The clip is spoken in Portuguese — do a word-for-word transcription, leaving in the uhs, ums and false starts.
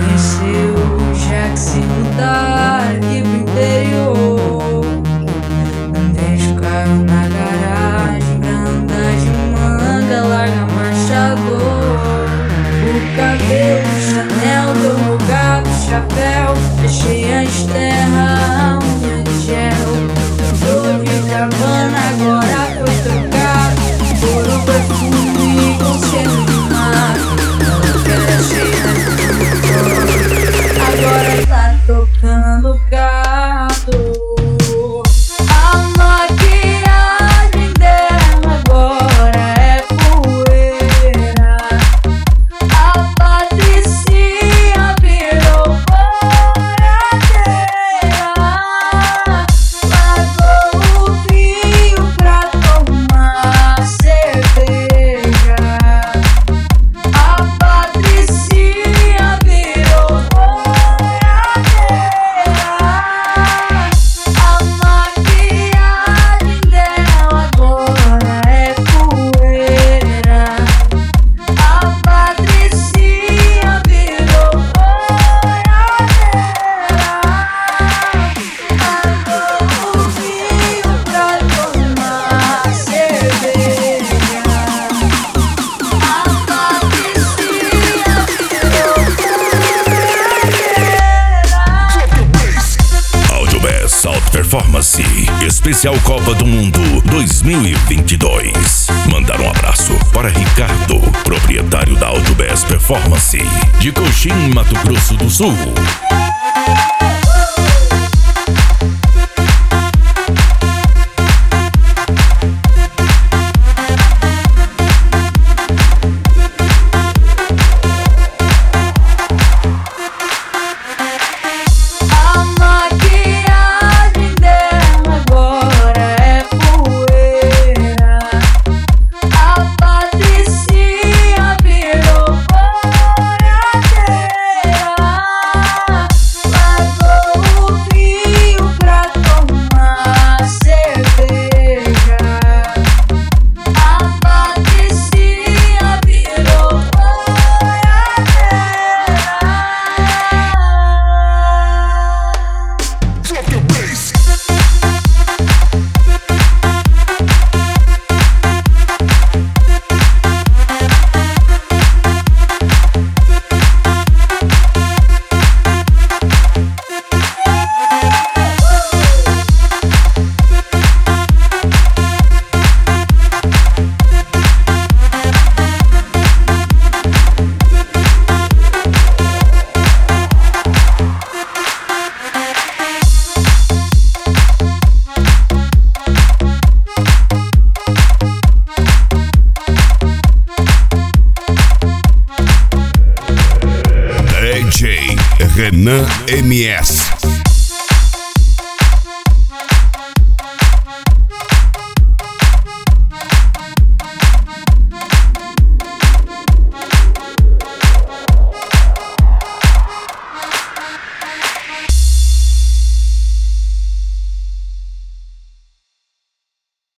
conheceu, já que se mudar aqui pro interior. Deixa o carro na garagem pra andar de manga, larga marchador. O cabelo, Chanel, deu no gato, chapéu, deixei as terra, unha de gel. Dor de cabana, agora foi trocado por um perfume com cheiro de mar. Ela que era cheia de cor, agora tá tocando gato. A maquiagem dela agora é poeira. A Patricinha virou boiadeira. Largou o vinho pra tomar cerveja. A Patricinha virou boiadeira. A maquiagem dela agora é poeira. A Patricinha virou boiadeira. Largou o vinho pra tomar cerveja. A Patricinha virou boiadeira. AudioBest Alta Performance Especial Copa do Mundo dois mil e vinte e dois. Mandar um abraço para Ricardo, proprietário da AudioBest Performance de Coxim, Mato Grosso do Sul. A maquiagem dela agora é poeira. A Patricinha virou boiadeira. Largou o vinho pra tomar cerveja. A Patricinha virou boiadeira. D J Renan M S